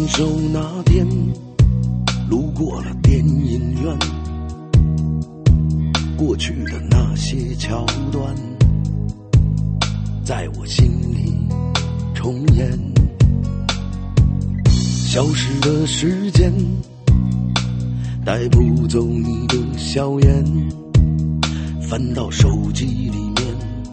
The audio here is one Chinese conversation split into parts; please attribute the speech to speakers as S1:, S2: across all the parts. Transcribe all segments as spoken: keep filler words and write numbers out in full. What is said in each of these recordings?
S1: 分手那天，路过了电影院，过去的那些桥段，在我心里重演。消失的时间，带不走你的笑颜，翻到手机里面，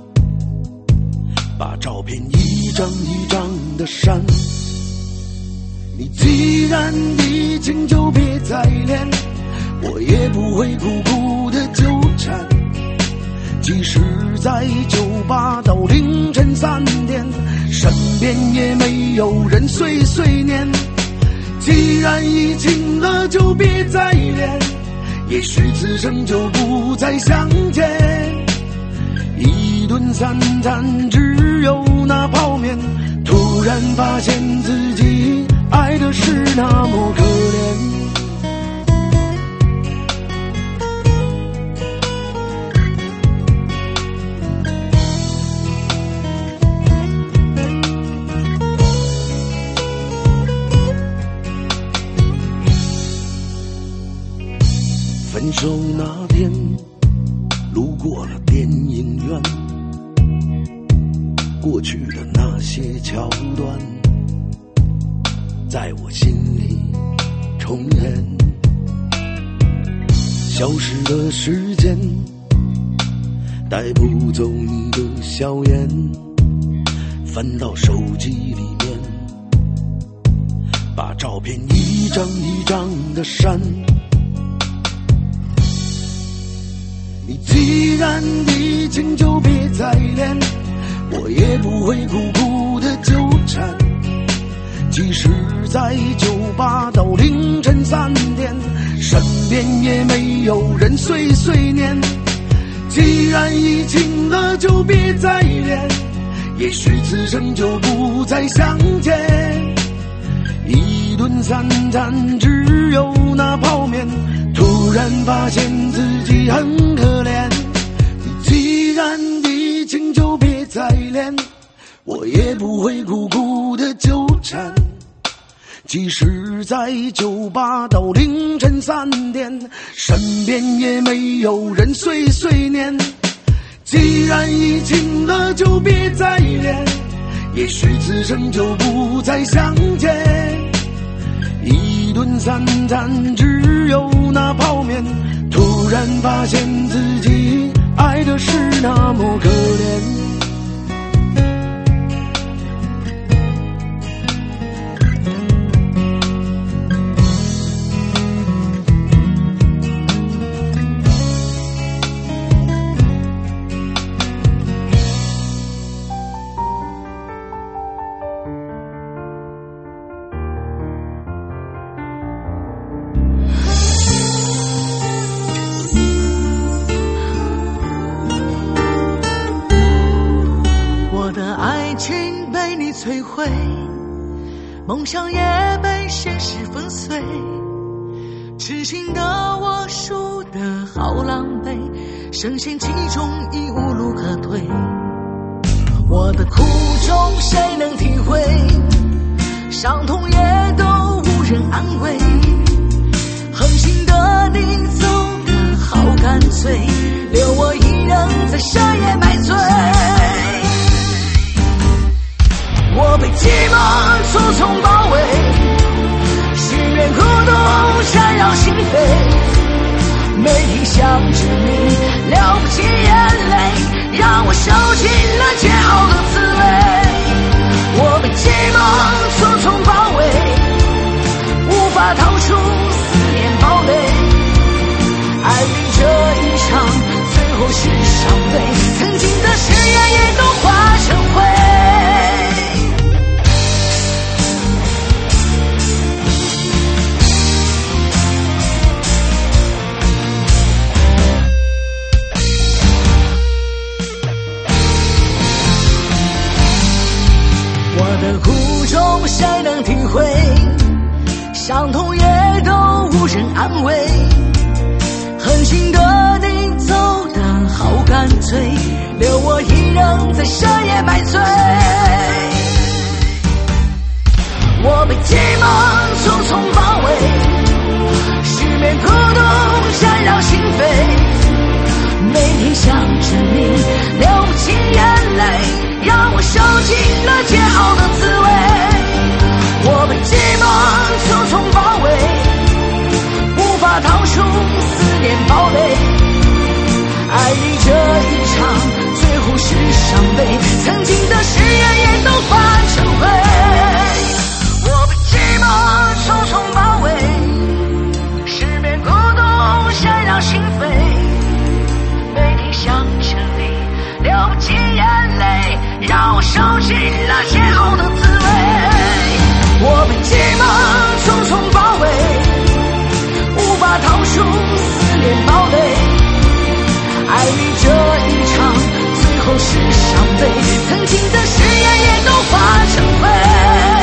S1: 把照片一张一张的删。你既然已经就别再恋，我也不会苦苦的纠缠。即使在酒吧到凌晨三点，身边也没有人碎碎念。既然已经了就别再恋，也许此生就不再相见。一顿三餐只有那泡面，突然发现自己爱的是那么可怜。分手那天，路过了电影院，过去的那些桥段，在我心里重演。消失的时间，带不走你的笑颜，翻到手机里面，把照片一张一张的删。你既然已经就别再恋，我也不会苦苦的纠缠。即使在酒吧到凌晨三点，身边也没有人碎碎念。既然已经了就别再恋，也许此生就不再相见。一顿三餐只有那泡面，突然发现自己很可怜。你既然已经就别再恋，我也不会苦苦的纠缠。即使在酒吧到凌晨三点，身边也没有人碎碎念。既然已经了就别再恋，也许此生就不再相见。一顿三餐只有那泡面，突然发现自己爱的是那么可怜。
S2: 摧毁，梦想也被现实粉碎，痴情的我输得好狼狈，深陷其中已无路可退。我的苦衷谁能体会，伤痛也都无人安慰，狠心的你走得好干脆，留我一人在深夜买醉。我被寂寞重重包围，失眠孤独缠绕心扉，每天想着你了不起眼泪，让我受尽了煎熬的滋味。我被寂寞重重包围，无法逃出思念堡垒，爱你这一场最后是伤悲，曾经的誓言也都化成灰。苦衷谁能体会，伤痛也都无人安慰，狠心的你走得好干脆，留我一人在深夜买醉。 我被寂寞重重包围，失眠孤独缠绕心扉，每天想着你，流不尽眼泪，让我受尽了煎熬的滋味。我被寂寞重重包围，无法逃出思念堡垒，爱你这一场最后是伤悲，曾经的誓言也都化成灰。我被寂寞重重包围，失眠孤独缠绕心扉，每天想着你，流不尽眼泪，让我受尽了煎熬的滋味。我被寂寞重重包围，无法逃出思念堡垒，爱你这一场最后是伤悲，曾经的誓言也都化成灰。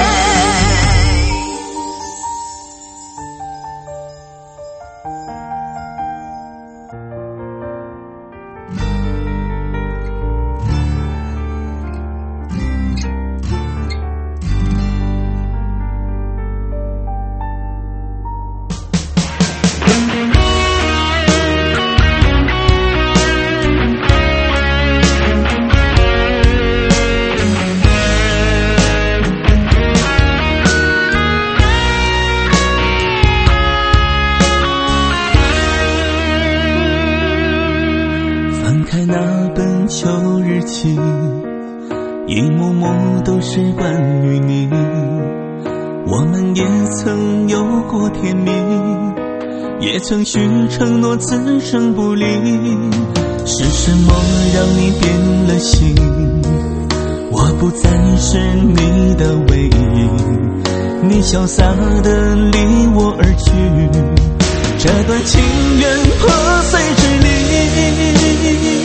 S3: 旧日记，一幕幕都是关于你，我们也曾有过甜蜜，也曾许承诺此生不离。是什么让你变了心？我不再是你的唯一，你潇洒地离我而去，这段情缘破碎支离。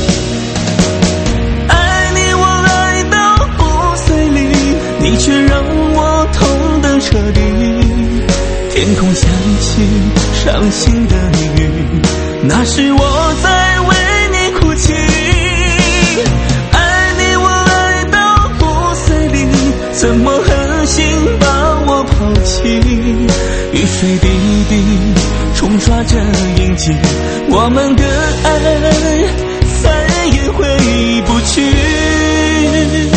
S3: 你却让我痛得彻底，天空响起伤心的雨，那是我在为你哭泣。爱你我爱到骨髓里，怎么狠心把我抛弃？雨水滴滴冲刷着印记，我们的爱再也回不去。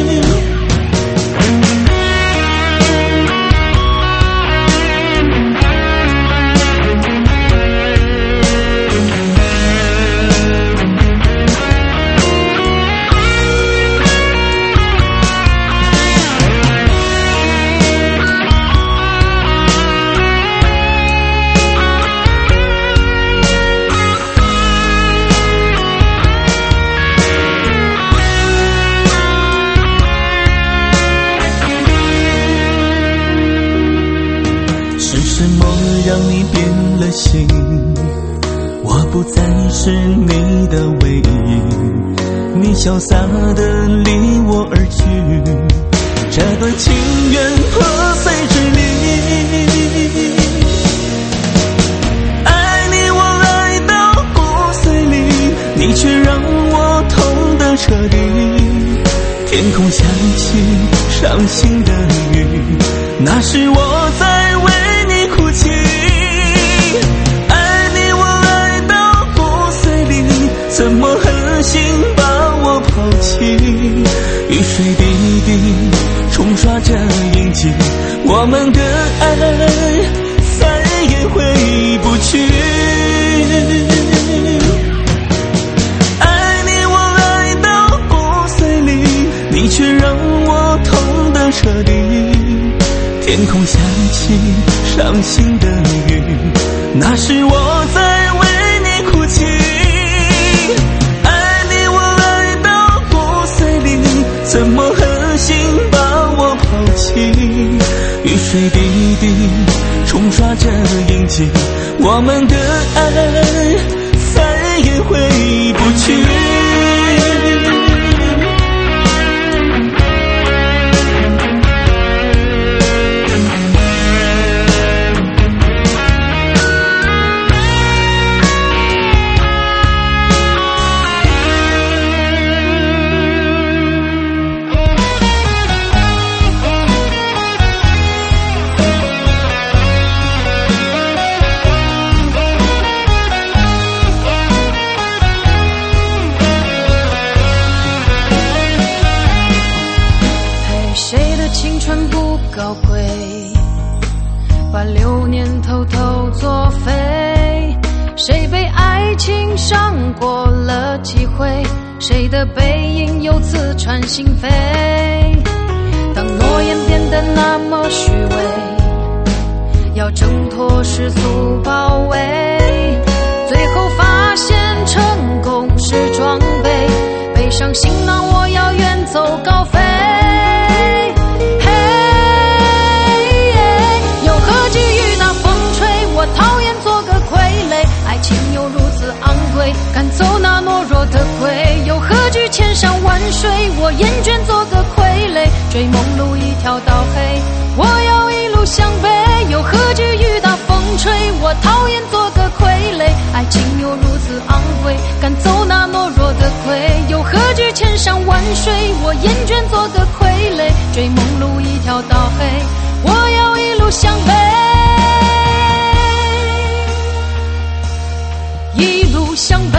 S3: 让你变了心，我不再是你的唯一，你潇洒地离我而去，这段情缘破碎支离。爱你我爱到骨髓里，你却让我痛得彻底，天空响起伤心的雨，那是我在为你哭泣。爱你我爱到骨髓里，怎么狠心把我抛弃？雨水滴滴冲刷着印记，我们的爱再也回不去。爱你我爱到骨髓里，你却让我痛得彻底，天空响起伤心的雨，那是我在为你哭泣。爱你我爱到骨髓里，怎么狠心把我抛弃？雨水滴滴冲刷着印记，我们的爱再也回不去。
S4: 交贵，把流年偷偷作废。谁被爱情伤过了几回？谁的背影由此穿心扉？当诺言变得那么虚伪，要挣脱世俗包围，最后发现成功是装备，背上行囊我要远走高飞。又何惧雨打风吹，我讨厌做个傀儡，爱情又如此昂贵，赶走那懦弱的鬼。又何惧千山万水，我厌倦做个傀儡，追梦路一条到黑，我要一路向北。又何惧雨打风吹，我讨厌做个傀儡，爱情又如此昂贵，赶走那懦弱的鬼。又何惧千山万水，我厌倦做个傀儡，追梦路一条到黑，我要一路向北，一路向北。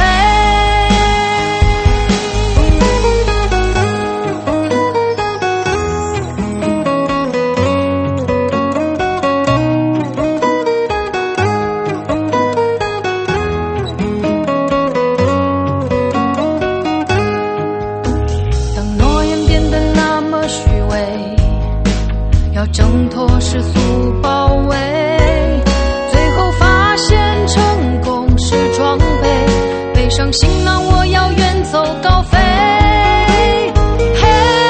S4: 挣脱世俗包围，最后发现成功是装备，背上行囊我要远走高飞。嘿，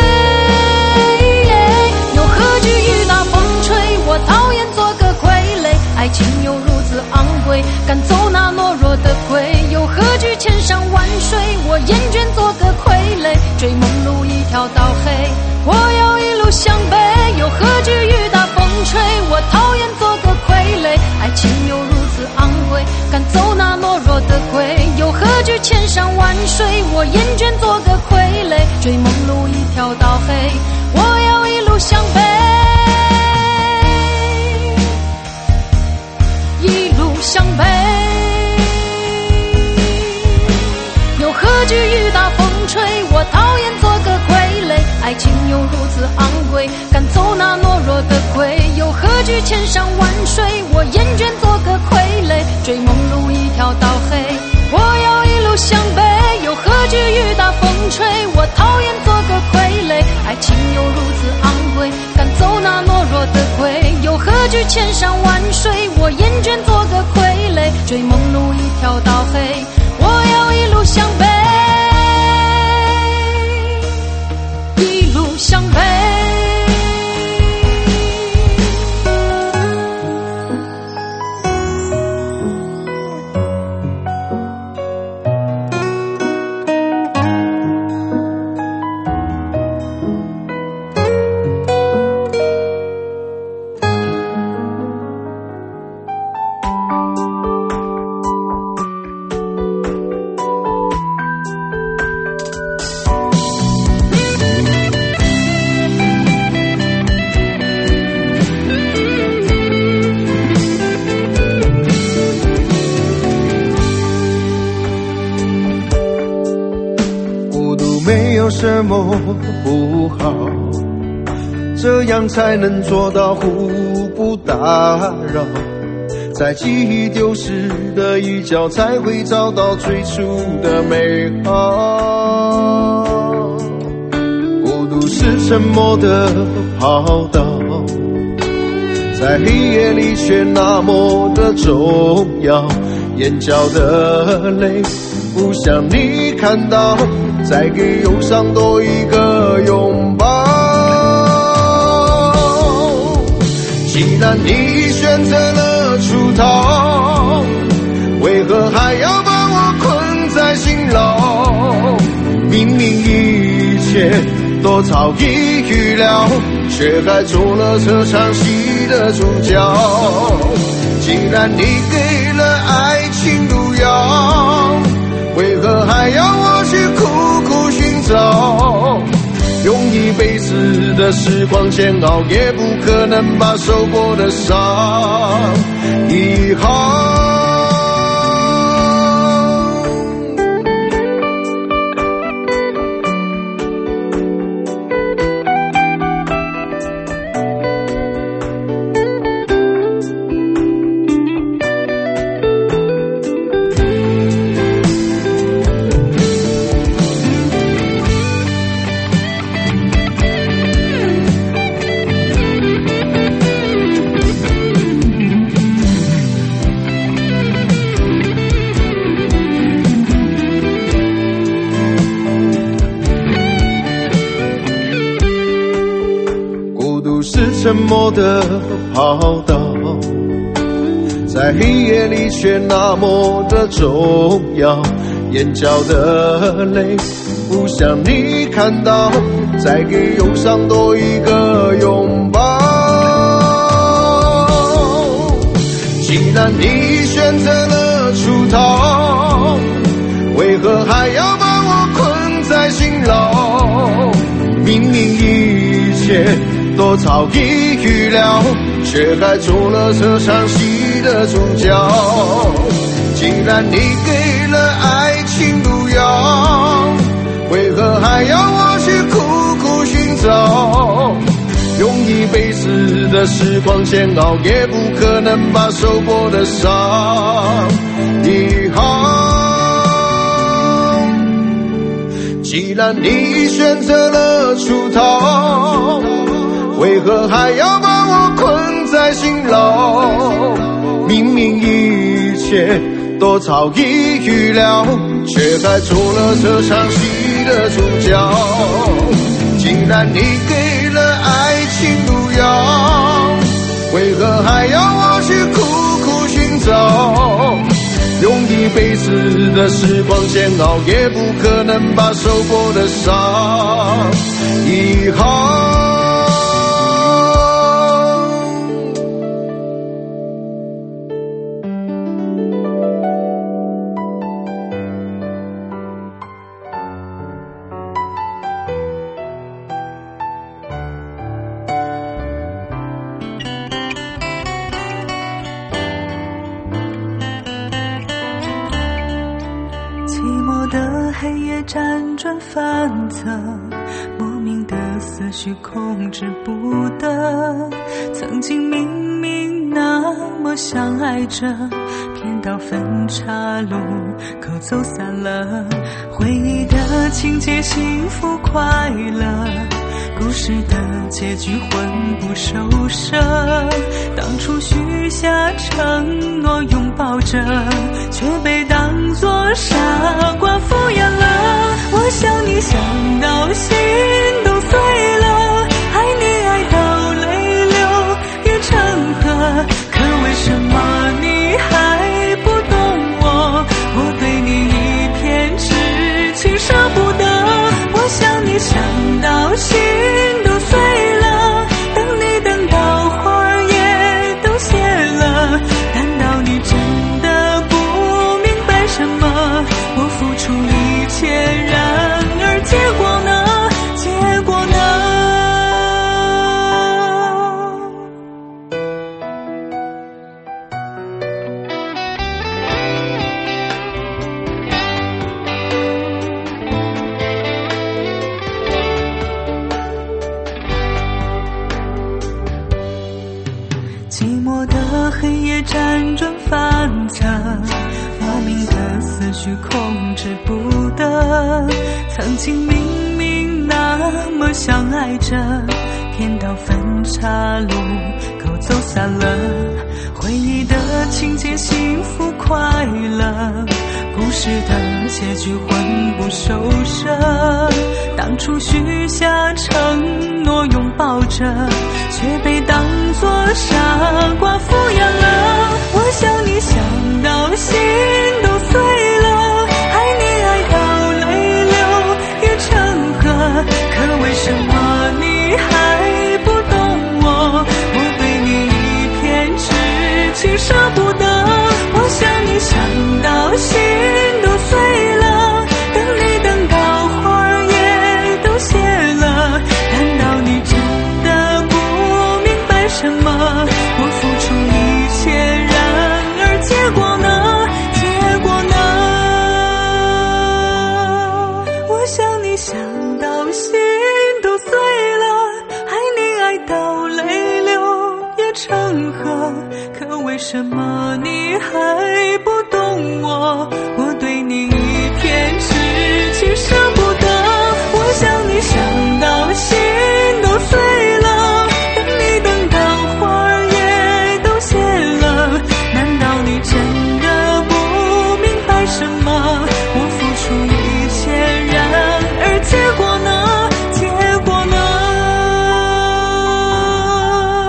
S4: 又何惧雨打风吹，我讨厌做个傀儡，爱情又如此昂贵，赶走那懦弱的鬼。又何惧千山万水，我厌倦做个傀儡，追梦路一条到黑，我要一路向北。又何惧雨打风吹，我讨厌做个傀儡，爱情又如此昂贵，赶走那懦弱的鬼。又何惧千山万水，我厌倦做个傀儡，追梦路一条到黑，我要一路向北，一路向北。又何惧雨打风吹，我讨厌做个傀儡，爱情又如此昂贵，赶走那懦弱的鬼。又何惧千山万水，我厌倦做个傀儡，追梦路一条到黑，我要一路向北。又何惧雨打风吹，我讨厌做个傀儡，爱情又如此昂贵，赶走那懦弱的鬼。又何惧千山万水，我厌倦做个傀儡，追梦路一条到黑，我要一路向北，一路向北。
S5: 什么不好？这样才能做到互不打扰，在记忆丢失的一角，才会找到最初的美好。孤独是沉默的跑道，在黑夜里却那么的重要，眼角的泪不想你看到，再给忧伤多一个拥抱。既然你选择了出逃，为何还要把我困在心牢？明明一切都早已预料，却还做了这场戏的主角。既然你给了爱情毒药，为何还要我去苦苦寻找？用一辈子的时光煎熬，也不可能把受过的伤医好。 沉默的跑道，在黑夜里却那么的重要。眼角的泪不想你看到，再给忧伤多一个拥抱。既然你选择了出逃，为何还要把我困在心牢？明明一切都早已预料，却还做了这场戏的主角。既然你给了爱情毒药，为何还要我去苦苦寻找？用一辈子的时光煎熬，也不可能把受过的伤医好。既然你选择了出逃，为何还要把我困在心牢？明明一切都早已预料，却还做了这场戏的主角。既然你给了爱情毒药，为何还要我去苦苦寻找？用一辈子的时光煎熬，也不可能把受过的伤医好。
S6: 辗转反侧，莫名的思绪控制不得。曾经明明那么相爱着，偏到分岔路口走散了。回忆的情节幸福快乐，故事的结局魂不守舍。当初许下承诺拥抱着，却被当作傻瓜敷衍了。我想你想到心都碎了，爱你爱到泪流也成河。可为什么你还不懂我？我对你一片痴情舍不得。我想你想到心都碎了，等你等到花儿也都谢了。难道你真的不明白什么？我付出一切，然而结果呢？结果呢？寂寞的黑夜辗转反侧，莫名的思绪控制不得。曾经明明那么相爱着，偏到分岔路口走散了。回忆的情节幸福快乐，故事的结局魂不守舍。当初许下承诺拥抱着，却被当作傻瓜敷衍了。我想你想到心都碎了，爱你爱到泪流也成河。可为什么你还不懂我？我对你一片痴情舍不得。我想你想到心都碎了，等你等到花儿也都谢了。难道你真的不明白什么？我付出一切，然而结果呢？结果呢？我想你想到心都碎了，爱你爱到泪流也成河。可为什么你还不懂我？我对你一片痴情舍不得。我想你想到心都碎了，等你等到花儿也都谢了。难道你真的不明白什么？我付出一切，然而结果呢？结果呢？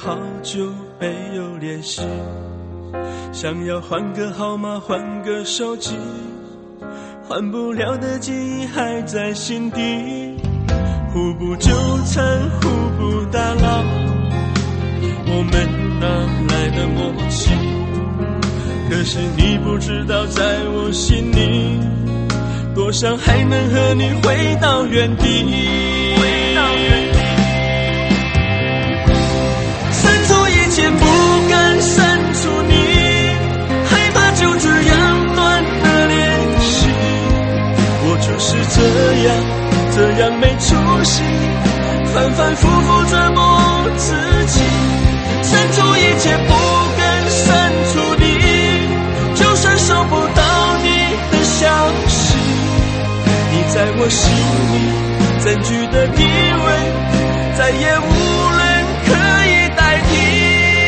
S3: 好久没有联系，想要换个号码换个手机，换不了的记忆还在心底，互不纠缠互不打扰，我们哪来的默契？可是你不知道在我心里，多想还能和你回到原地，回到原地，删除一切不敢删除你，害怕就这样断了联系，我就是这样这样没出息，反反复复折磨自己，删除一切不敢删除你，就算收不到你的消息，你在我心里占据的地位，再也无人可以代替。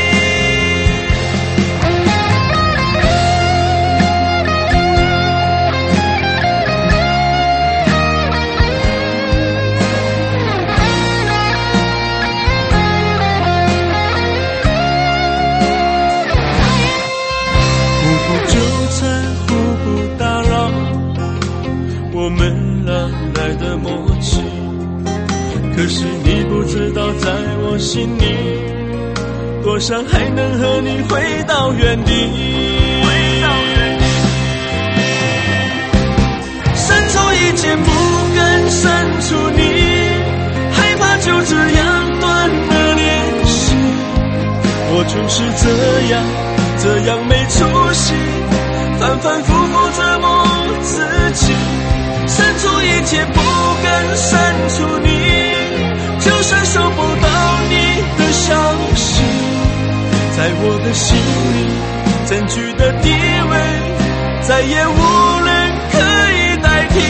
S3: 我们哪来的默契？可是你不知道在我心里，多想还能和你回到原地，回到原地，删除一切不敢删除你，害怕就这样断了联系，我就是这样这样没出息，反反复复折磨自己，删除一切不敢删除你，就算收不到你的消息，在我的心里占据的地位，再也无人可以代替。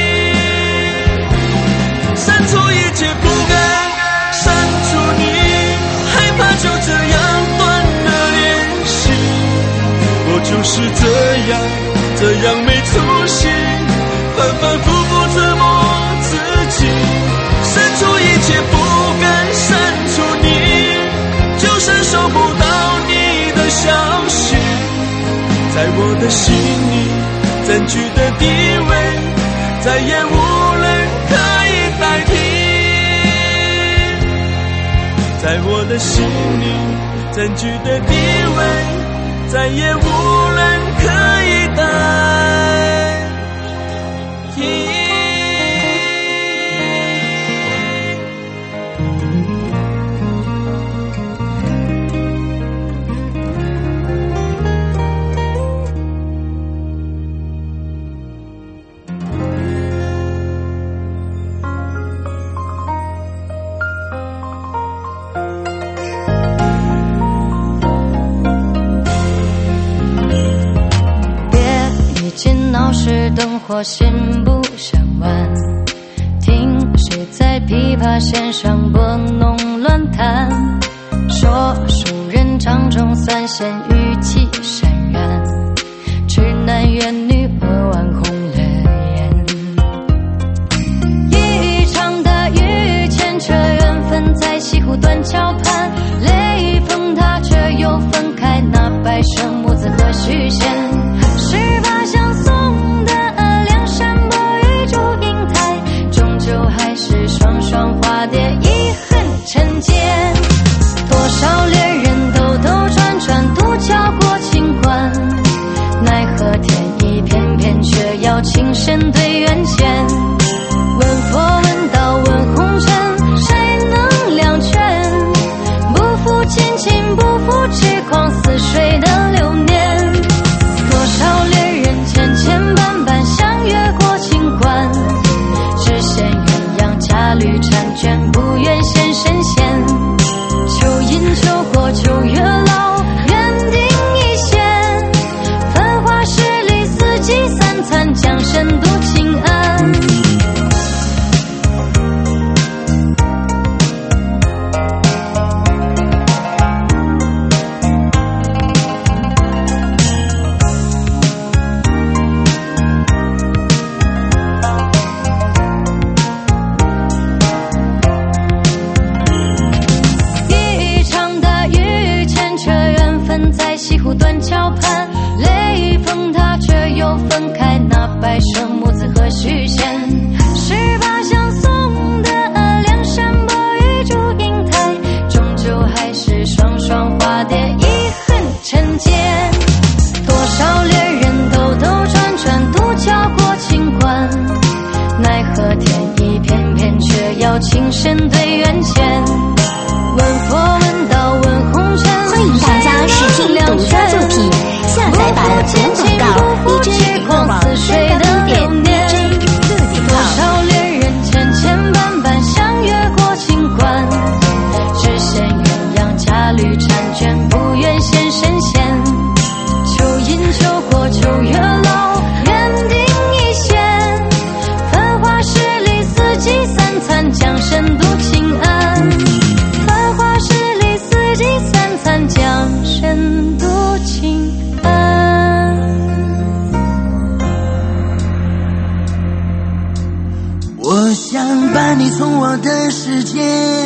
S3: 删除一切不敢删除你，害怕就这样断了联系，我就是这样这样没出息，反反复复折磨自己，删除一切不敢删除你，就算收不到你的消息，在我的心里占据的地位，再也无人可以代替，在我的心里占据的地位，再也无人可以代替。
S4: 闹市灯火心不想玩，听谁在琵琶弦上拨弄乱弹，说书人掌中三弦玉气闪然，痴男怨女扼腕红了眼，一场大雨牵扯缘分在西湖断桥畔，雷峰塔却又分开那白蛇母子和许仙，十八相送的梁山伯与祝英台，终究还是双双化蝶，遗恨成茧。多少恋人兜兜转转，渡桥过情关，奈何天意偏偏却要情深对缘浅。问佛问道问红尘，谁能两全？不负亲情，不负痴狂似水的流年。多少恋人千千万万相约过情关，只羡鸳鸯佳侣婵娟，不愿现神仙。秋阴秋过秋月老，缘定一线。繁华十里四季三餐，江山独清情深对缘浅，问佛问道问红尘，
S7: 欢迎大家试听独家作品，下载版无广告，荔枝官网三点 D J 四点
S4: 多少恋人千千万万相约过情关，只羡鸳鸯佳侣婵娟，不愿现神仙。秋阴秋过秋月老，缘定一线。繁华十里四季三餐，江山独清安。繁华十里四季三餐，江山独清安。
S1: 我想把你从我的世界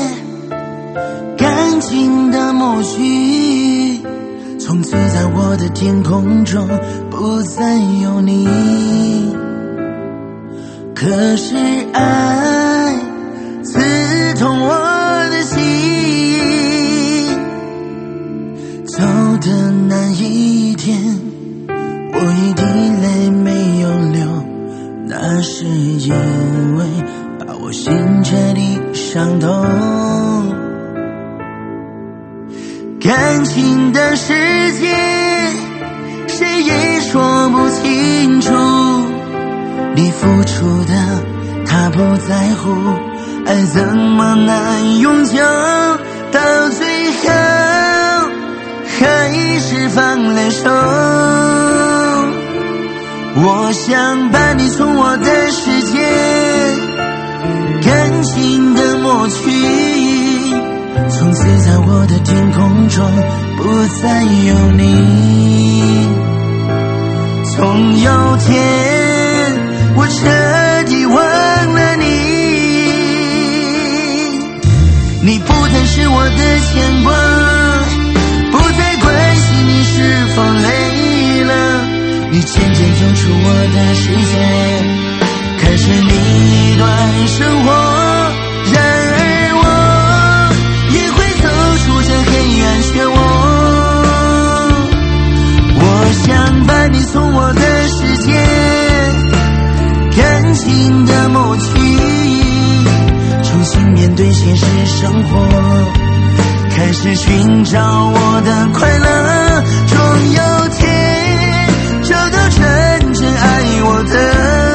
S1: 感情的抹去，从此在我的天空中不再有你。可是爱刺痛我的心，走的那一天我一滴泪没有流，那是因为把我心彻底伤痛。感情的世界谁也说不清楚，你付出的他不在乎，爱怎么难永久，到最后还是放了手。我想把你从我的世界感情的抹去，从此在我的天空中不再有你。总有天我彻底忘了你，你不再是我的牵挂，不再关心你是否累了，你渐渐走出我的世界，开始你一段生活。然而我也会走出这黑暗漩涡，我想把你从我的世界感情的抹去，重新面对现实生活，开始寻找我的快乐，终有天找到真正爱我的。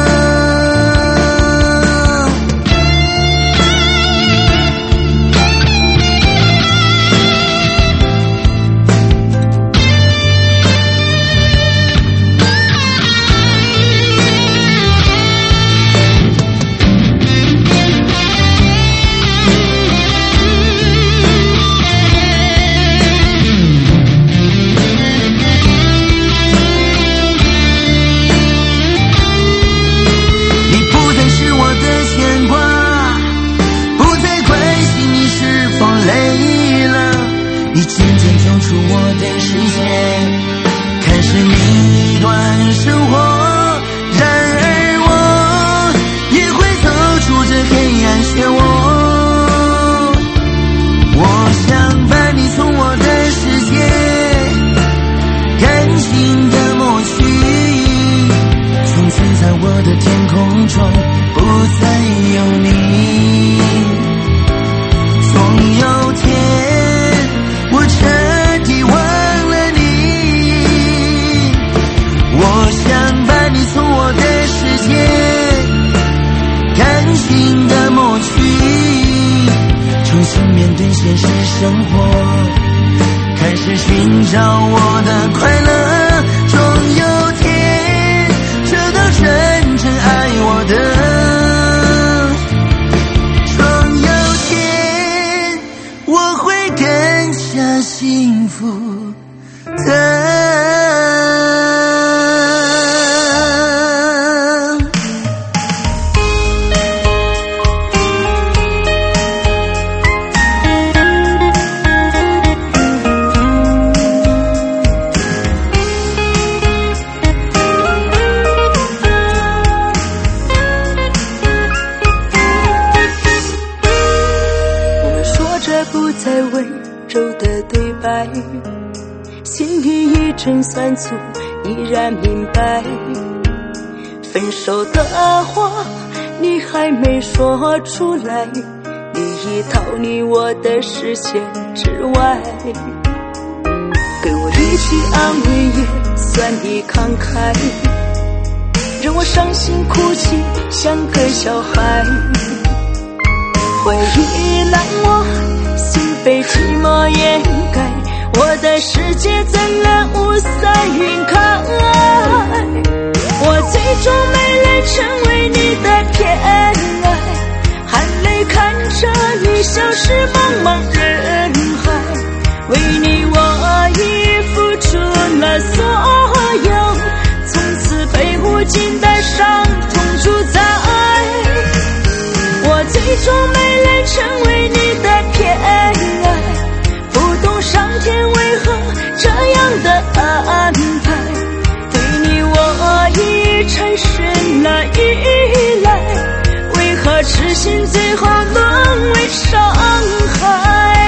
S1: 你渐渐走出我的世界，开始你一段生活。然而我也会走出这黑暗漩涡，我想把你从我的世界感情的抹去，从此在我的天空中不再有你。总有天我彻底忘了你，我想把你从我的世界感情的抹去，重新面对现实生活，开始寻找我的快乐，终有天找到真正爱我的，终有天我会更加幸福的。
S6: 我们说着不再温柔的对白，心里一阵酸楚，依然明白，分手的话你还没说出来，你已逃离我的视线之外。给我一句安慰也算你慷慨，让我伤心哭泣像个小孩。回忆让我心被寂寞掩盖，我的世界怎能雾散云开？我最终没能成为你的偏爱，含泪看着你消失茫茫人海。为你我已付出了所有，从此被无尽的伤痛主宰。我最终没能成为你的偏爱，不懂上天为何这样的安排。对你我已产生了依赖，为何痴心最后沦为伤害？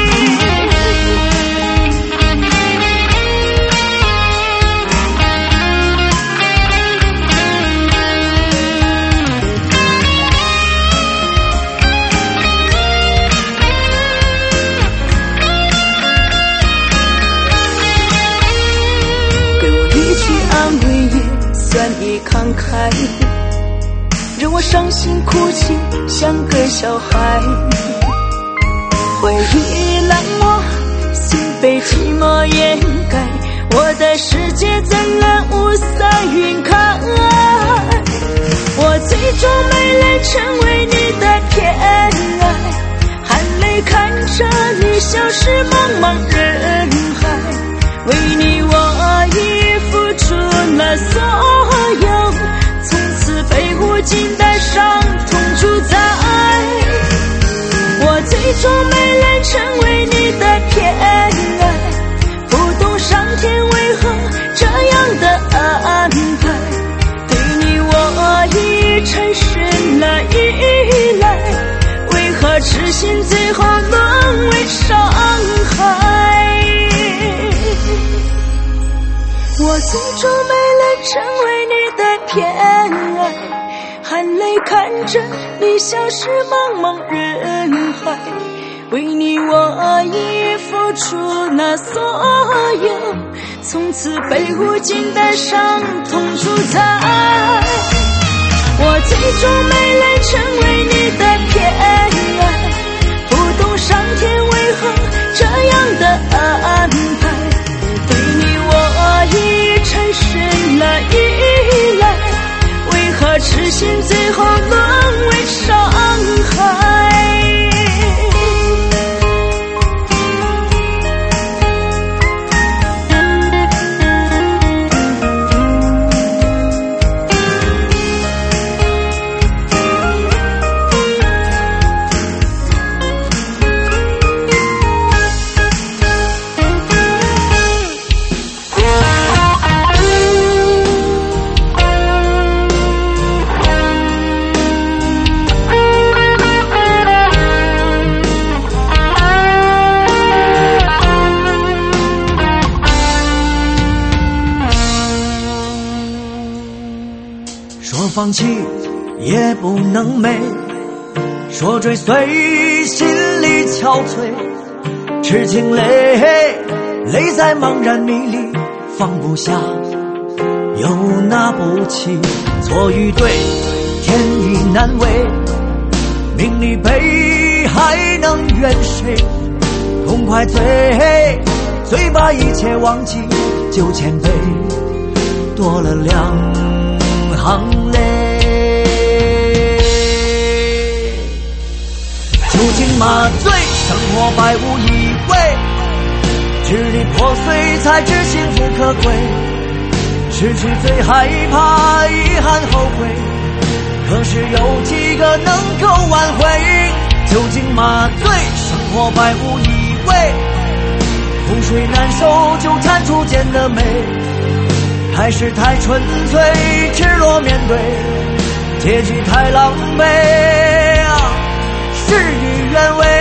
S6: 安慰也算你慷慨，让我伤心哭泣像个小孩。回忆让我心被寂寞掩盖，我的世界怎能雾散云开？我最终没能成为你的偏爱，含泪看着你消失茫茫人海。为你我已付出了所有，从此被无尽的伤痛主宰。我最终没能成为你的偏爱，不懂上天为何这样的安排。对你我已产生了依赖，为何痴心最后沦为伤害？我最终没能成为你的偏爱，含泪看着你消失茫茫人海。为你我已付出了所有，从此被无尽的伤痛主宰。我最终没能成为你的偏爱，不懂上天为何这样的安排。对你我已产生了依赖，为何痴心最后沦为伤害？
S2: 放弃也不能美，说追随心里憔悴，痴情泪泪在茫然迷离，放不下又拿不起，错与对天意难违，名利悲还能怨谁？痛快醉醉把一切忘记，旧千杯多了两行泪。酒精麻醉，生活百无一味，支离破碎才知幸福可贵，失去最害怕遗憾后悔，可是有几个能够挽回？酒精麻醉，生活百无一味，覆水难收，纠缠出间的美，还是太纯粹，赤裸面对，结局太狼狈，事与愿违。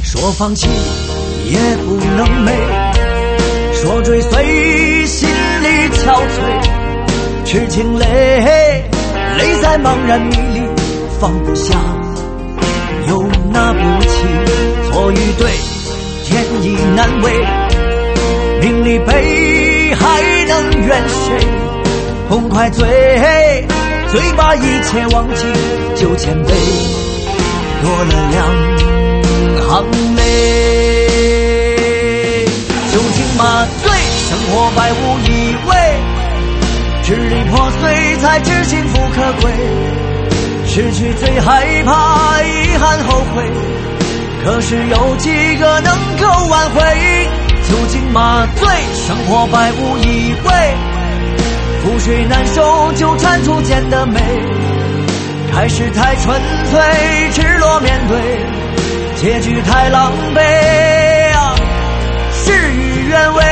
S2: 说放弃也不能美，说追随心里憔悴，痴情泪，泪在茫然迷离，放不下又拿不起，错与对，天意难违，名利悲还能怨谁？痛快醉，醉把一切忘记，酒千杯，多了两行泪。酒精麻醉，生活百无一味，支离破碎才知幸福可贵，失去最害怕遗憾后悔，可是有几个能够挽回？酒精麻醉，生活百无一味，覆水难收，纠缠初见的美，开始太纯粹，赤裸面对，结局太狼狈啊，事与愿违。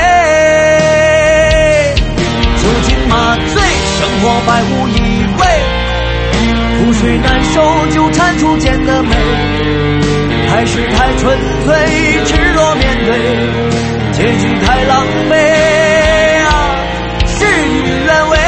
S2: 酒精麻醉，生活百无一味，覆水难收，纠缠初见的美，开始太纯粹，赤裸面对，结局太狼狈啊，事与愿违。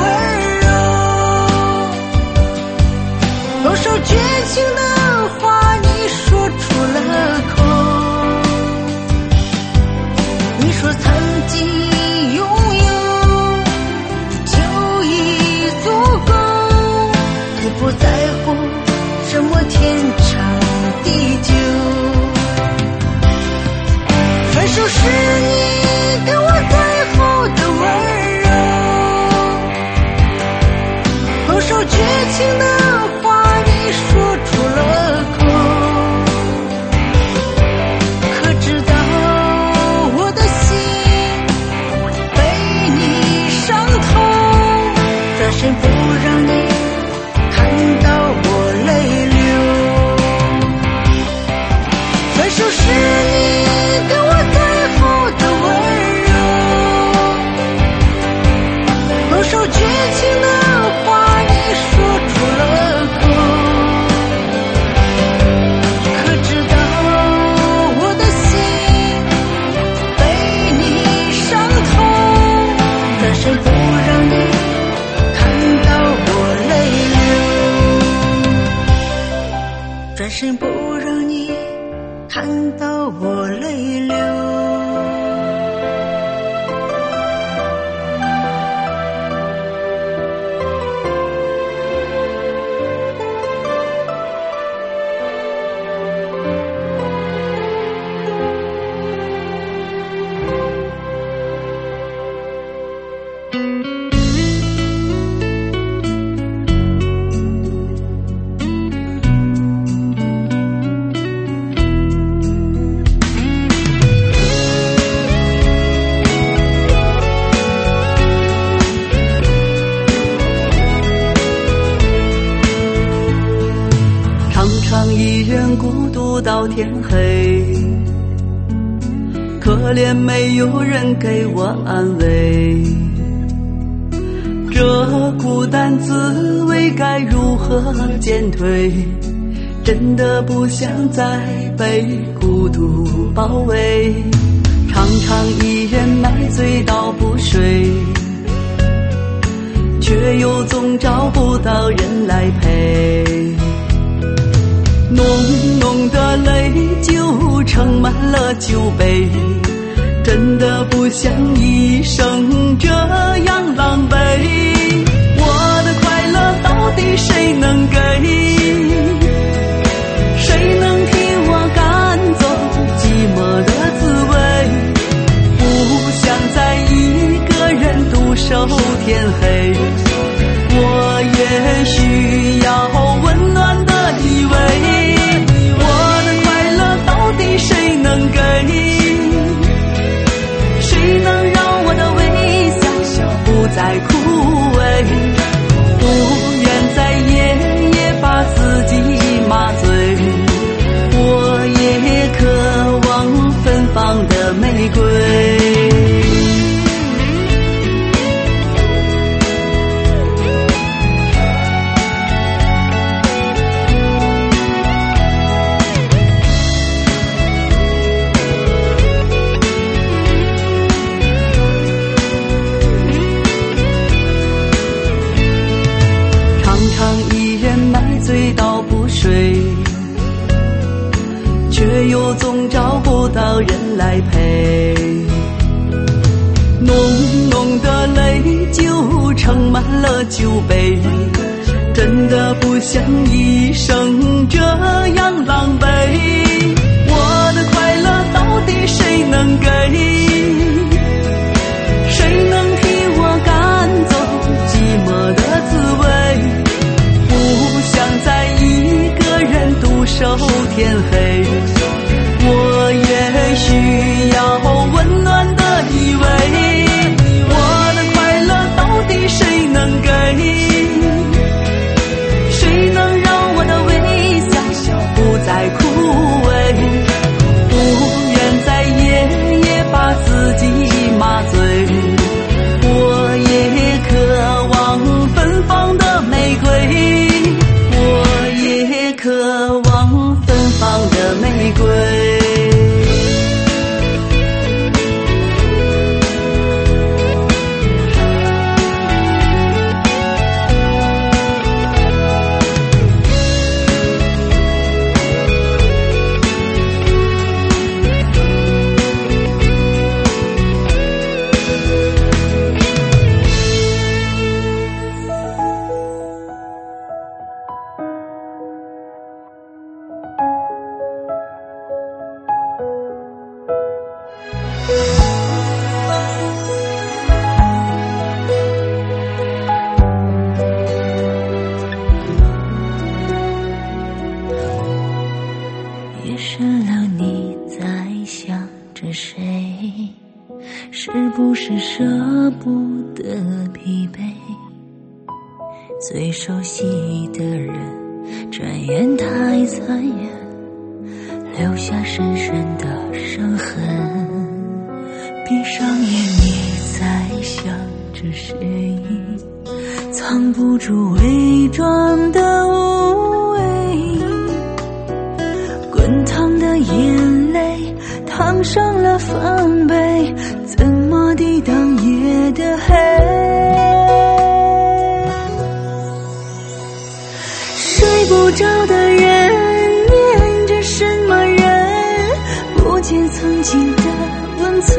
S2: 多少绝情的话什么天长地久？分手是你给我最后的温柔，分手绝情的话你说出了口，可知道我的心被你伤透，转身不让你看到我泪流。分手是你给我最后的温柔，分手绝情的话你说出了口，可知道我的心被你伤透，转身不让你看到我泪流，转身不让你看到我泪流。
S6: 孤独到天黑，可怜没有人给我安慰，这孤单滋味该如何减退？真的不想再被孤独包围，常常一人买醉到不睡，却又总找不到人来陪。浓浓的泪就盛满了酒杯，真的不想一生这样狼狈。我的快乐到底谁能给？谁能替我赶走寂寞的滋味？不想再一个人独守天黑，我也需要温暖的依偎。谁能给？谁能让我的微笑不再枯萎？不愿再夜夜把自己麻醉，我也渴望芬芳的玫瑰。醉到不睡，却又总找不到人来陪。浓浓的泪就盛满了酒杯，真的不想一生这样狼狈。我的快乐到底谁能给？谁能替我赶走寂寞的滋味？不想再一个人独守天黑，我也需要温暖的依偎。我的快乐到底谁能给？谁能让我的微笑不再枯萎？不愿再夜夜把自己麻醉，我也渴望芬芳的玫瑰，渴望芬芳的舍不得疲惫，最熟悉的人转眼太残忍，留下深深的伤痕。闭上眼你在想着谁，藏不住伪装的无畏，滚烫的眼泪烫伤了防备，怎么抵挡夜的黑？睡不着的人念着什么人，不见曾经的温存，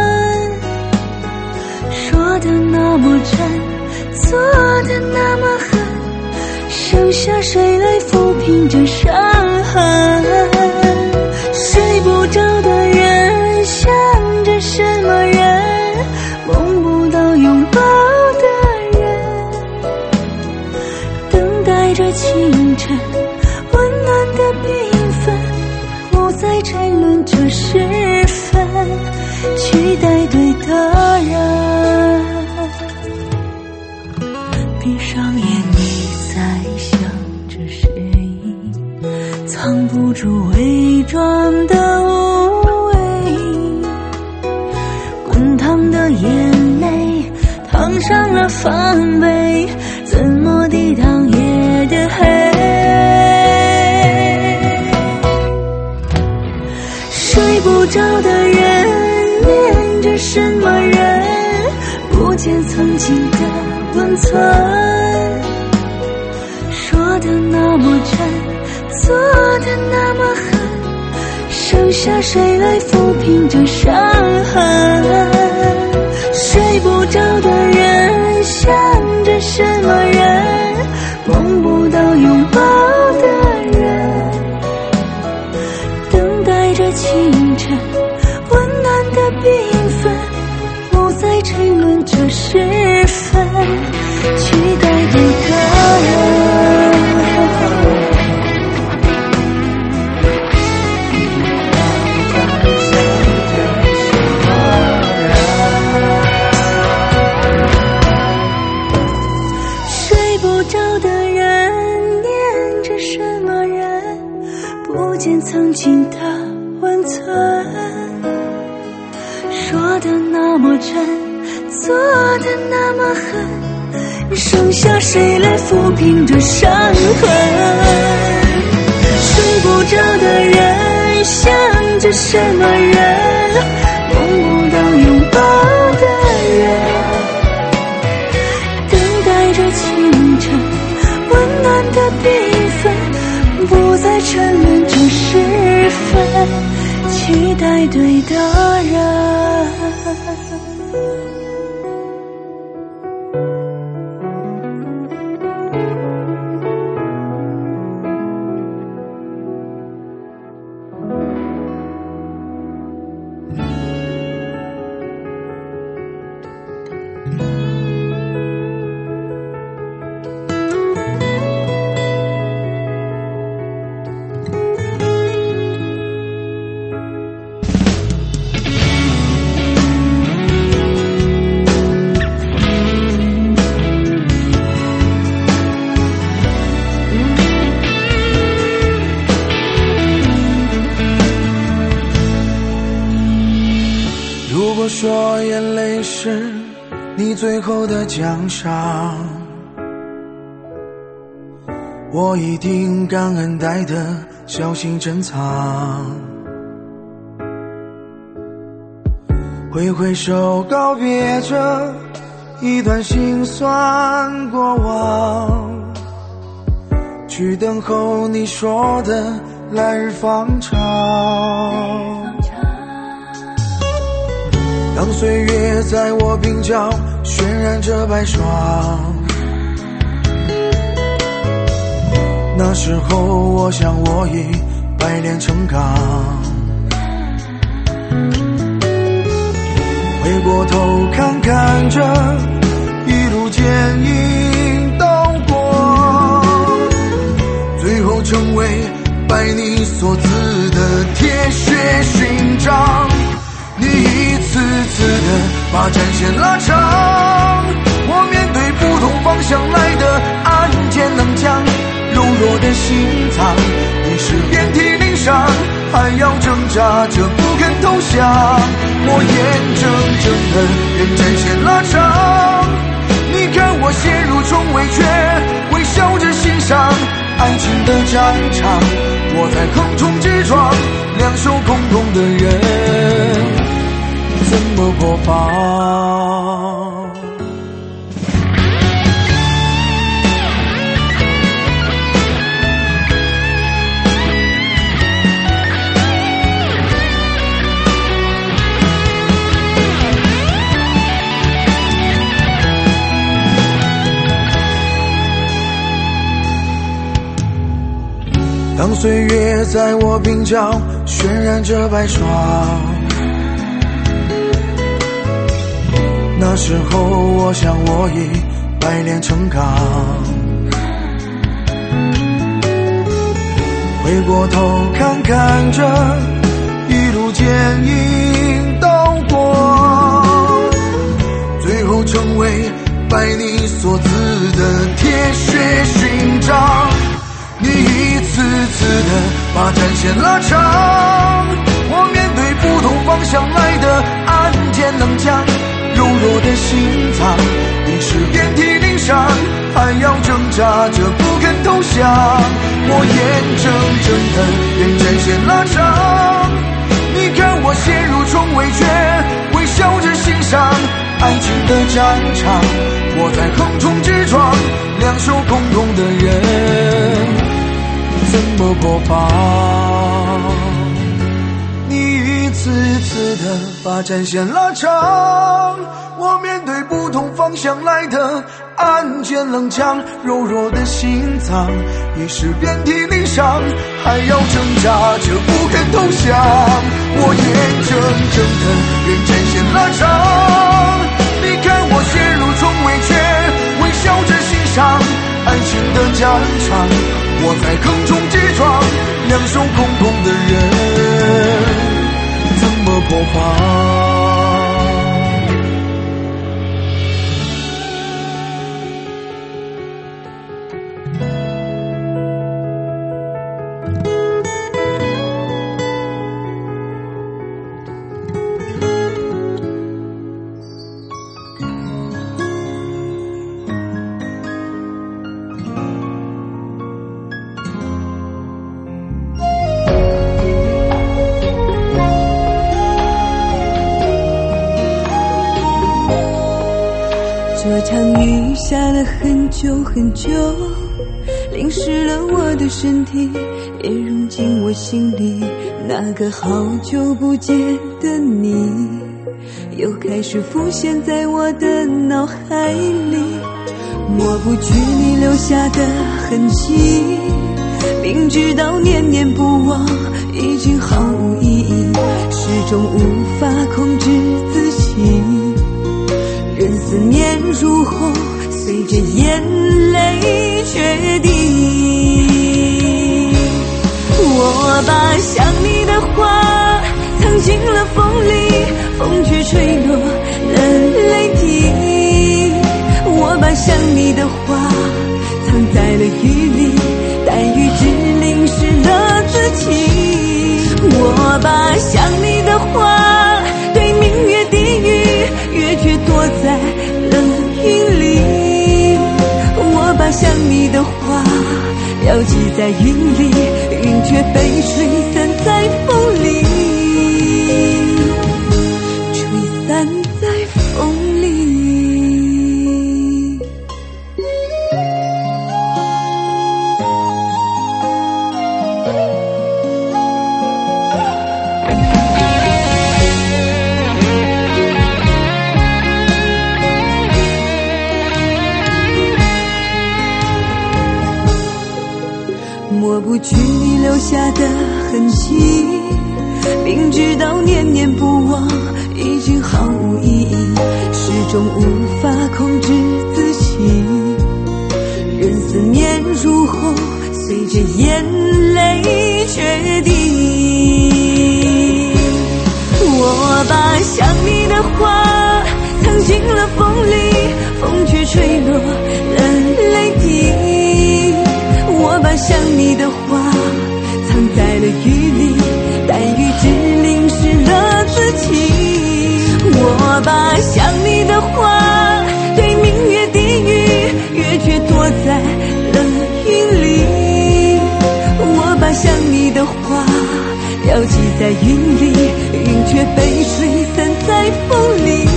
S6: 说的那么真，做的那么狠，剩下谁来抚平这伤痕？睡不着的人想着什么人，梦不到拥抱的人，等待着清晨温暖的缤纷，不再沉沦这时分，期待对的人。闭上眼你在想着谁，藏不住伪装的无畏，滚烫的眼泪烫伤了防备，怎么抵挡夜的黑？睡不着的人念着什么人，不见曾经的温存，说的那么真，做的那么狠，剩下谁来抚平这伤痕？睡不着的人想着什么人，梦不到拥抱的人，等待着清晨温暖的缤纷，不再沉沦这时分，期待对的人。睡不着的人念着什么人，不见曾经的温存，说的那么真，做的那么狠，剩下谁来抚平这伤痕？睡不着的人想着什么人，梦不到拥抱的人，等待着清晨温暖的缤纷，不再沉沦这时分，期待对的人。
S1: 如果说眼泪是你最后的奖赏，我一定感恩戴德，小心珍藏。挥挥手告别这一段心酸过往，去等候你说的来日方长。当岁月在我鬓角渲染着白霜，那时候我想我已百炼成钢。回过头看看这一路剑影刀过，最后成为拜你所赐的铁血勋章。你一次次的把战线拉长。我面对不同方向来的暗箭棱枪，柔弱的心脏已是遍体鳞伤，还要挣扎着不肯投降。我眼睁睁的任战线拉长，你看我陷入重围，却微笑着欣赏爱情的战场。我在横冲直撞，两手空空的人怎么破防？当岁月在我鬓角渲染着白霜，那时候我想我已百炼成钢。回过头看看这一路剑影刀光，最后成为拜你所赐的铁血勋章。你一次次的把战线拉长，我面对不同方向来的暗箭棱枪，柔弱的心脏已是遍体鳞伤，还要挣扎着不肯投降。我眼睁睁的任战线拉长，你看我陷入重围，却微笑着欣赏爱情的战场。我在横冲直撞，两手空空的人怎么破防？你一次次的把战线拉长，我面对不同方向来的暗箭棱枪，柔弱的心脏已是遍体鳞伤，还要挣扎着不肯投降。我眼睁睁的任战线拉长，你看我陷入重围，却微笑着欣赏爱情的战场。我在横冲直撞，两手空空的人怎么破防？
S6: 这场雨下了很久很久，淋湿了我的身体，也融进我心里。那个好久不见的你，又开始浮现在我的脑海里，抹不去你留下的痕迹。明知道念念不忘已经毫无意义，始终无法控制自己。任思念如虹，随着眼泪决定。我把想你的话藏进了风里，风却吹落了泪滴。我把想你的话藏在了雨里，待雨只淋湿了自己。我把想你的话对明月低语，月却躲在了云里。我把想你的话标记在云里，云却被吹散在风里，吹散在风里。抹不去你留下的痕迹，明知道念念不忘已经毫无意义，始终无法控制自己。任思念如虹，随着眼泪决定。我把想你的话了风里，风却吹落了泪滴。我把想你的话藏在了雨里，但雨只淋湿了自己。我把想你的话对明月低语，月却躲在了云里。我把想你的话标记在云里，云却被吹散在风里。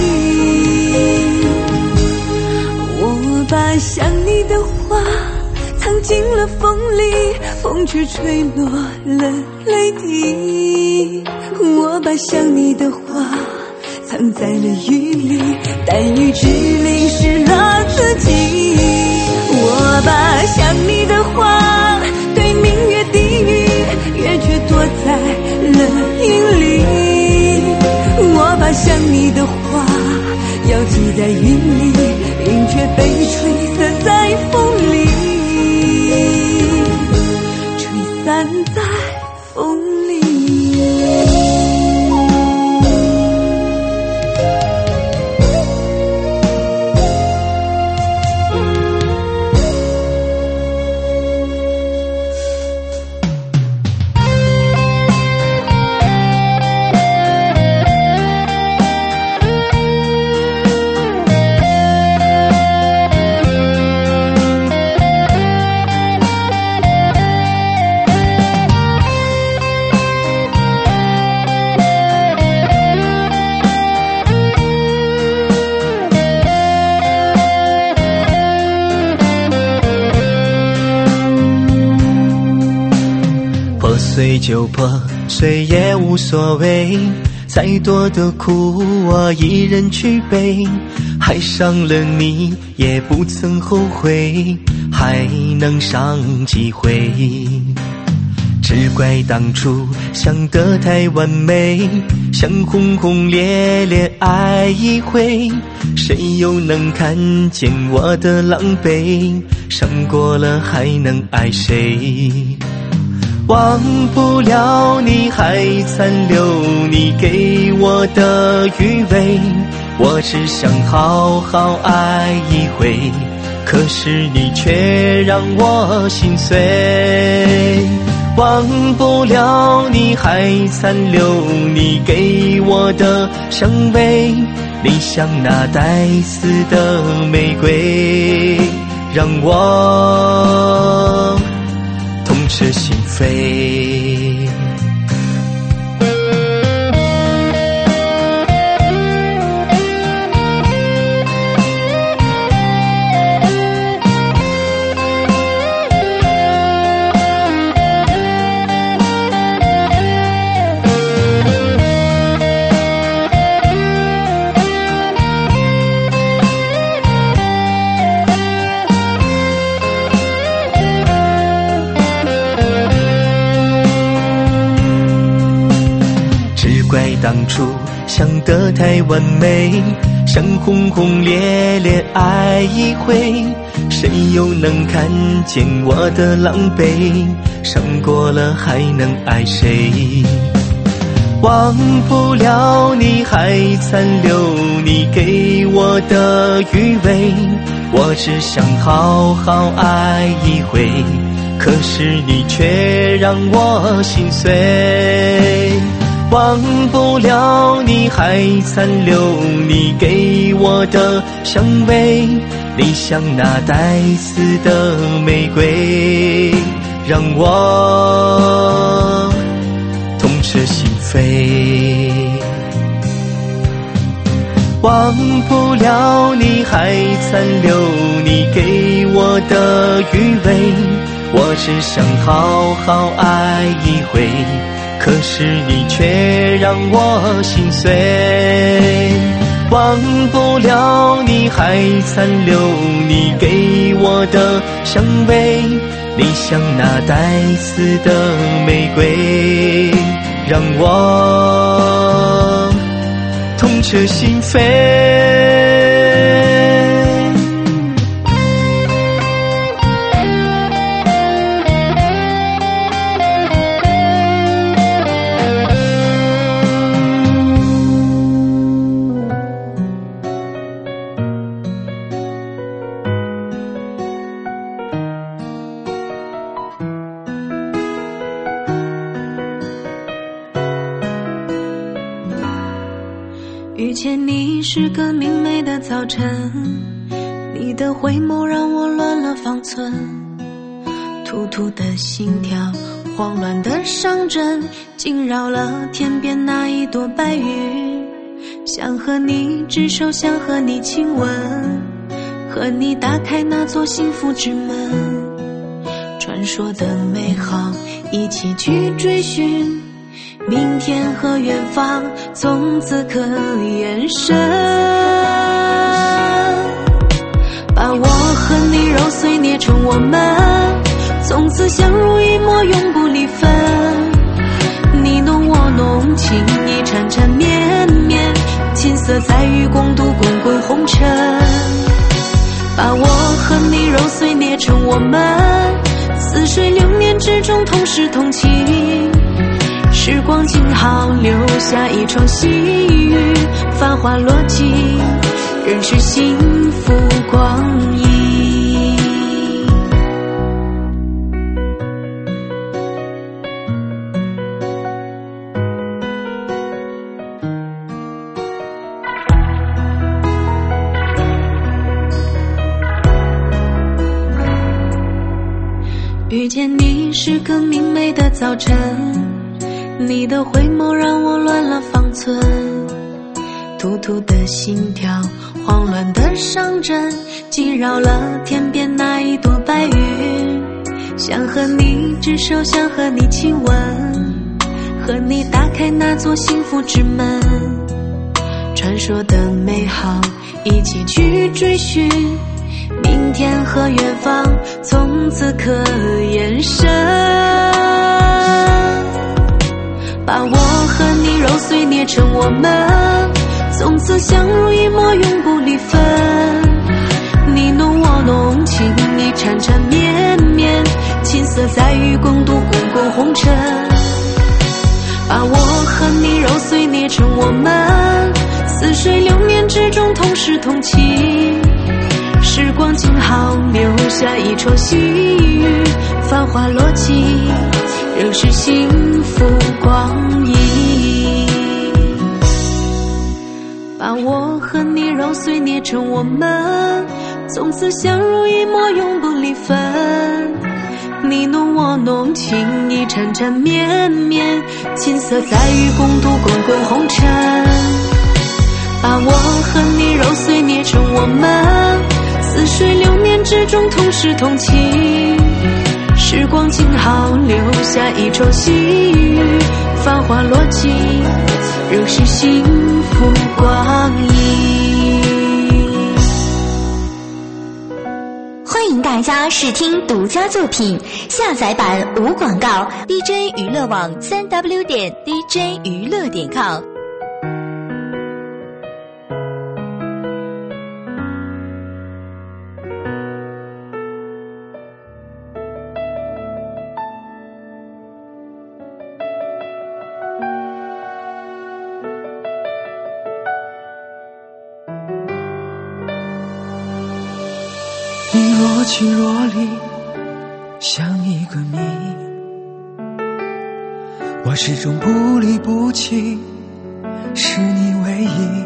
S6: 我把想你的话藏进了风里，风却吹落了泪滴。我把想你的话藏在了雨里，但雨只淋湿了自己。我把想你的话对明月低语，月却躲在了云里。我把想你的话要记在云里，云却被吹散在风里，吹散在风里。
S3: 碎就破碎也无所谓，再多的苦我一人去背。爱上了你也不曾后悔，还能上几回。只怪当初想得太完美，想轰轰烈烈爱一回，谁又能看见我的狼狈？伤过了还能爱谁？忘不了你，还残留你给我的余味，我只想好好爱一回，可是你却让我心碎。忘不了你，还残留你给我的香味，你像那带刺的玫瑰，让我痛彻心扉。怪当初想得太完美，想轰轰烈烈爱一回，谁又能看见我的狼狈？伤过了还能爱谁？忘不了你，还残留你给我的余味，我只想好好爱一回，可是你却让我心碎。忘不了你，还残留你给我的香味，你像那带刺的玫瑰，让我痛彻心扉。忘不了你，还残留你给我的余味，我只想好好爱一回，可是你却让我心碎。忘不了你，还残留你给我的香味，你像那带刺的玫瑰，让我痛彻心扉。
S6: 遇见你是个明媚的早晨，你的回眸让我乱了方寸，突突的心跳，慌乱的上阵，惊扰了天边那一朵白云。想和你执手，想和你亲吻，和你打开那座幸福之门，传说的美好一起去追寻，明天和远方从此可延伸。把我和你揉碎捏成我们，从此相濡以沫永不离分，你侬我侬情意缠缠绵绵，琴瑟在雨共度滚滚红尘。把我和你揉碎捏成我们，似水流年之中同时同情，时光静好留下一窗细雨，繁华落尽，仍是幸福光阴。遇见你是个明媚的早晨，你的回眸让我乱了方寸，突突的心跳，慌乱的上阵，惊扰了天边那一朵白云。想和你执手，想和你亲吻，和你打开那座幸福之门，传说的美好一起去追寻，明天和远方从此可延伸。把我和你揉碎捏成我们，从此相濡以沫永不离分，你侬我侬情意缠缠绵绵，琴瑟在雨共度滚滚红尘。把我和你揉碎捏成我们，似水流年之中同时同情，时光静好留下一窗细雨，繁华落尽，仍是幸福光阴。把我和你揉碎捏成我们，从此相濡以沫永不离分，你侬我侬情意缠缠绵绵，琴瑟在雨共度滚滚红尘。把我和你揉碎捏成我们，似水流年之中同时同情，时光静好留下一窗细雨，繁华落尽，仍是幸福光阴。
S7: 欢迎大家试听独家作品，下载版无广告 ，D J 娱乐网三 W 点 D J 娱乐点 com。
S2: 你若即若离，像一个谜，我始终不离不弃，是你唯一。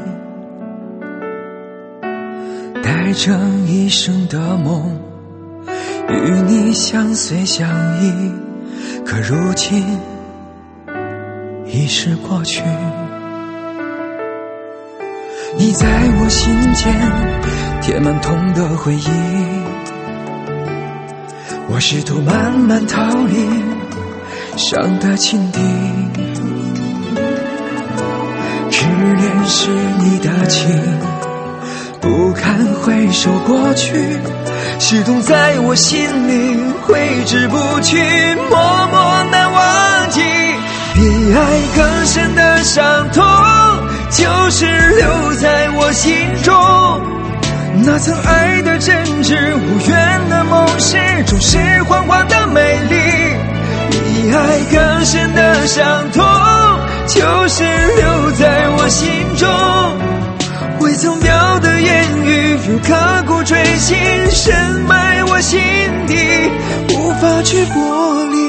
S2: 带着一生的梦，与你相随相依，可如今已是过去。你在我心间填满痛的回忆，我试图慢慢逃离伤的情敌。痴恋是你的情，不堪回首过去，始终在我心里挥之不去，默默难忘记。比爱更深的伤痛，就是留在我心中，那曾爱的真挚，无缘的梦，始终是幻化的美丽。比爱更深的伤痛，就是留在我心中，未曾表的言语，如刻骨锥心，深埋我心底，无法去剥离。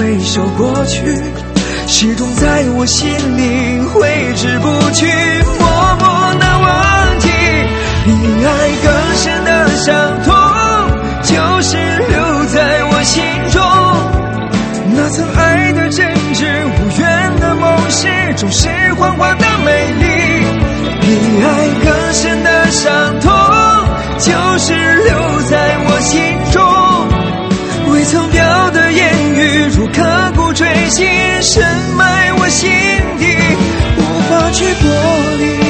S2: 回首过去，始终在我心里挥之不去，默默难忘记。比爱更深的伤痛，就是留在我心中。那曾爱的真挚，无缘的梦是总是幻化的美丽。比爱更深的伤痛，就是留在我心中。未曾表的言语，如刻骨锥心，深埋我心底，无法去剥离。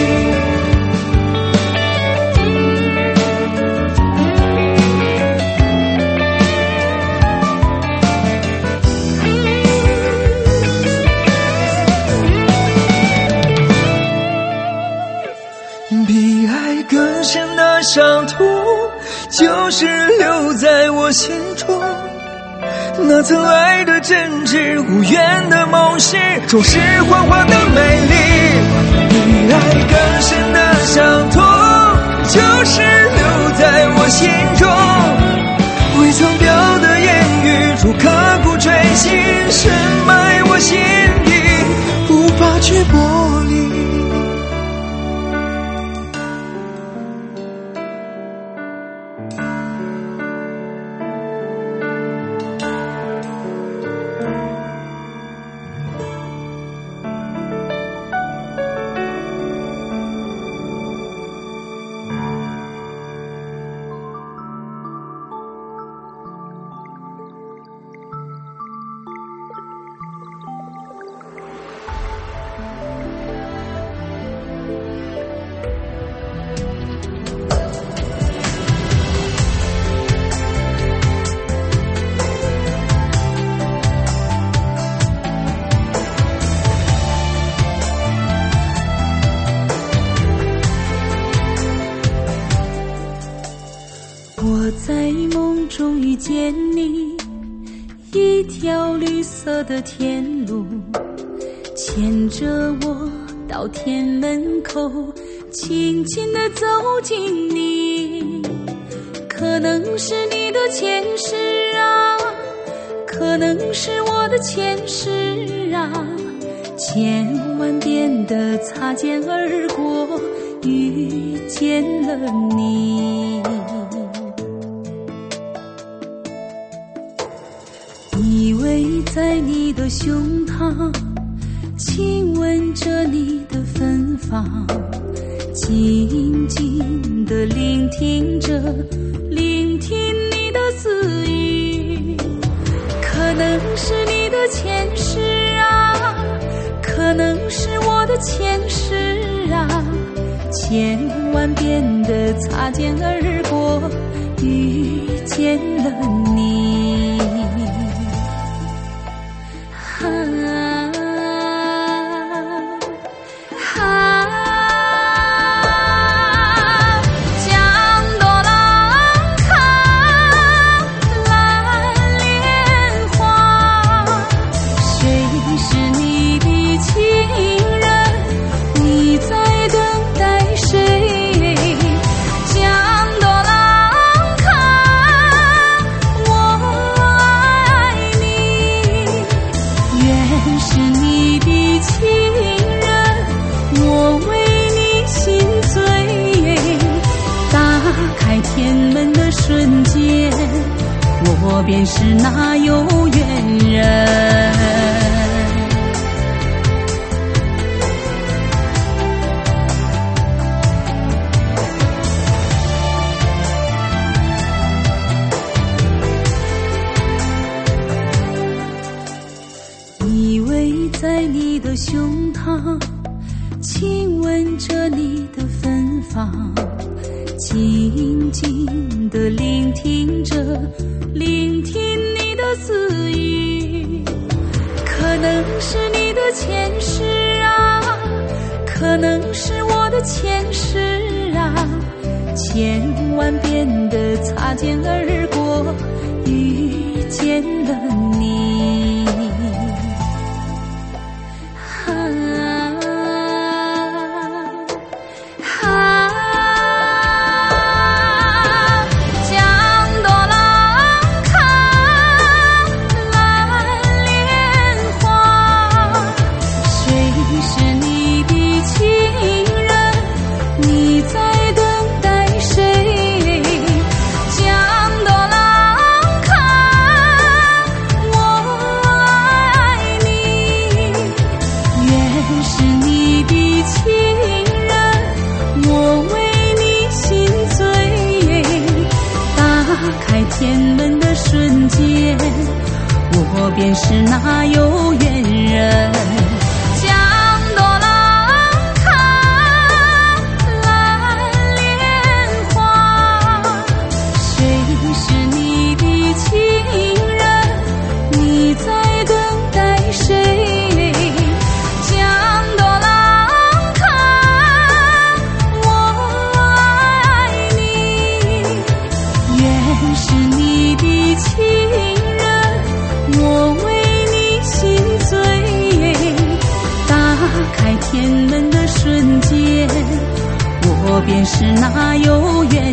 S2: 比爱更深的伤痛，就是留在我心中。那曾爱的真挚，无缘的梦是总是幻化的美丽。比爱更深的伤痛，就是留在我心中。未曾表的言语，如刻骨锥心，深埋我心底，无法去剥离。
S6: 我在梦中遇见你，一条绿色的天路，牵着我到天门口，轻轻地走进你。可能是你的前世啊，可能是我的前世啊，千万遍的擦肩而过，遇见了你。依偎在你的胸膛，亲吻着你的芬芳，静静地聆听着，聆听你的私语。可能是你的前世啊，可能是我的前世啊，千万遍的擦肩而过，遇见了你。我便是那有缘人。依偎在你的胸膛，亲吻着你的芬芳，静静地聆听着，聆听你的私语。可能是你的前世啊，可能是我的前世啊，千万遍的擦肩而过，遇见了你。 开天门的瞬间，我便是那有缘人。江朵浪看蓝莲花，谁是你的情人？你在等待谁？江朵浪看我爱你，愿是你的情人，我为你心醉。打开天门的瞬间，我便是那有缘